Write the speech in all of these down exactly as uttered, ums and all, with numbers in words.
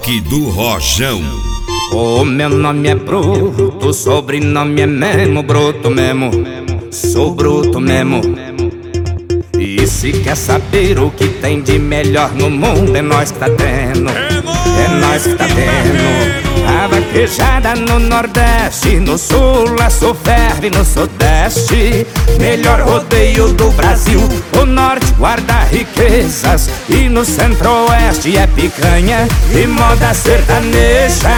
Toque do Rojão. O meu nome é Bruto, o sobrenome é Memo, Bruto mesmo, sou bruto mesmo. E se quer saber o que tem de melhor no mundo, é nós que tá tendo, é nós que tá tendo. A vaquejada no Nordeste, no Sul a Sul ferve, no Sudeste melhor rodeio do Brasil. O Norte guarda riquezas e no Centro-Oeste é picanha e moda sertaneja.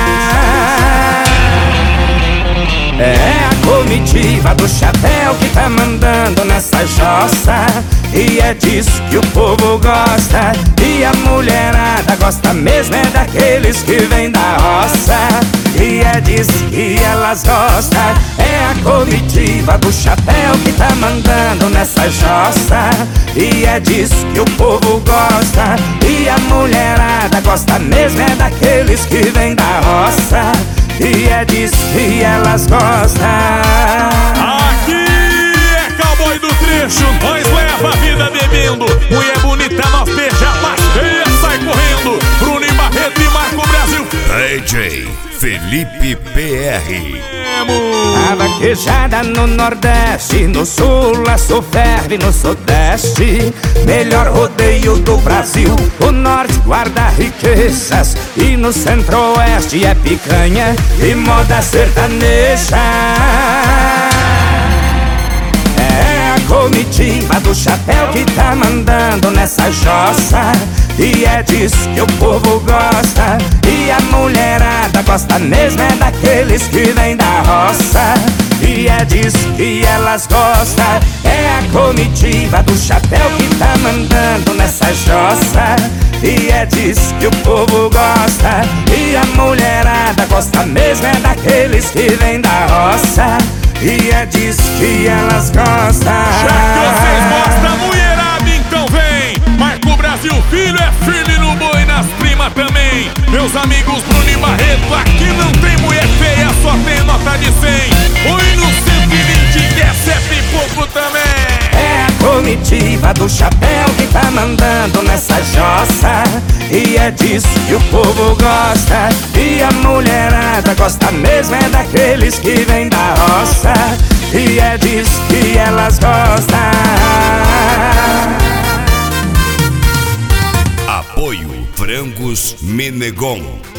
É a comitiva do chapéu que tá mandando nessa jossa, e é disso que o povo gosta. E a mulherada gosta mesmo é daqueles que vêm da roça, e é disso que elas gostam. É a comitiva do chapéu que tá mandando nessa jossa, e é disso que o povo gosta. E a mulherada gosta mesmo é daqueles que vêm da roça, e é disso que elas gostam. Aqui é cowboy do trecho, nós leva a vida bebendo. Mulher bonita nós beija, mas feia sai correndo. Bruno e Barreto e Marco Brasil. D J Felipe P R. A vaquejada no Nordeste, no Sul a Sul ferve, no Sudeste melhor rodeio do Brasil. O Norte guarda riquezas e no Centro-Oeste é picanha e moda sertaneja. É a comitiva do chapéu que tá mandando nessa jossa, e é disso que o povo gosta. E a mulherada gosta mesmo é daqueles que vêm da roça, e é disso que elas gostam. É a comitiva do chapéu que tá mandando nessa jossa, e é disso que o povo gosta. E a mulherada gosta mesmo é daqueles que vêm da roça, e é disso que elas gostam. Já que vocês gostam, mulherada, então vem. Marco Brasil, filho é firme no boi, nas primas também. Meus amigos Bruno e Barreto, aqui não tem mulher feia, só tem nota de cem. Oi no cento e vinte, que é sete e pouco também. É a comitiva do chapéu que tá mandando nessa jossa, e é disso que o povo gosta. E a mulherada gosta mesmo é daqueles que vêm da roça, e é disso que elas gostam. Apoio Frangos Menegon.